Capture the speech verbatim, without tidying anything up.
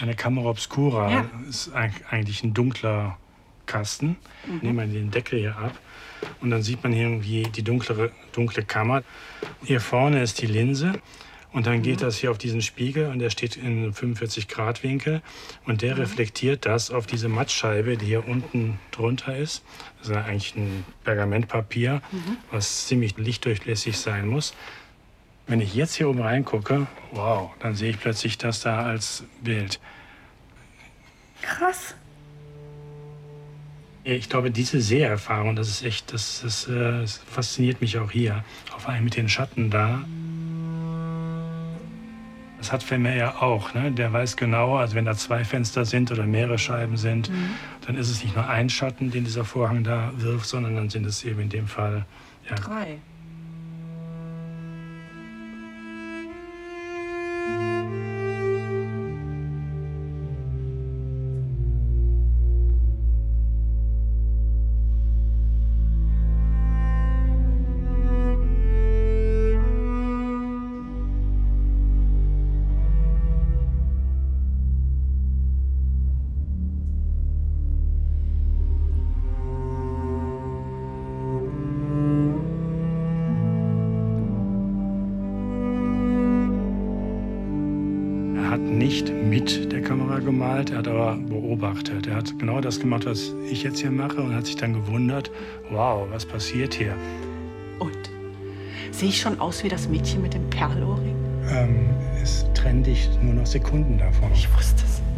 Eine Camera Obscura Ja. ist eigentlich ein dunkler Kasten. Mhm. Nehmen wir den Deckel hier ab und dann sieht man irgendwie die dunklere, dunkle Kammer. Hier vorne ist die Linse und dann geht Mhm. das hier auf diesen Spiegel und der steht in fünfundvierzig Grad Winkel und der Mhm. reflektiert das auf diese Mattscheibe, die hier unten drunter ist. Das ist eigentlich ein Pergamentpapier, Mhm. was ziemlich lichtdurchlässig sein muss. Wenn ich jetzt hier oben reingucke, wow, dann sehe ich plötzlich das da als Bild. Krass. Ich glaube, diese Seherfahrung, das ist echt, das, das, äh, das fasziniert mich auch hier. Vor allem mit den Schatten da. Das hat Vermeer ja auch. Ne? Der weiß genau, also wenn da zwei Fenster sind oder mehrere Scheiben sind, Mhm. dann ist es nicht nur ein Schatten, den dieser Vorhang da wirft, sondern dann sind es eben in dem Fall ja, Drei. Er hat nicht mit der Kamera gemalt, er hat aber beobachtet. Er hat genau das gemacht, was ich jetzt hier mache und hat sich dann gewundert, wow, was passiert hier? Und? Sehe ich schon aus wie das Mädchen mit dem Perlohrring? Ähm, es trennt dich nur noch Sekunden davon. Ich wusste es.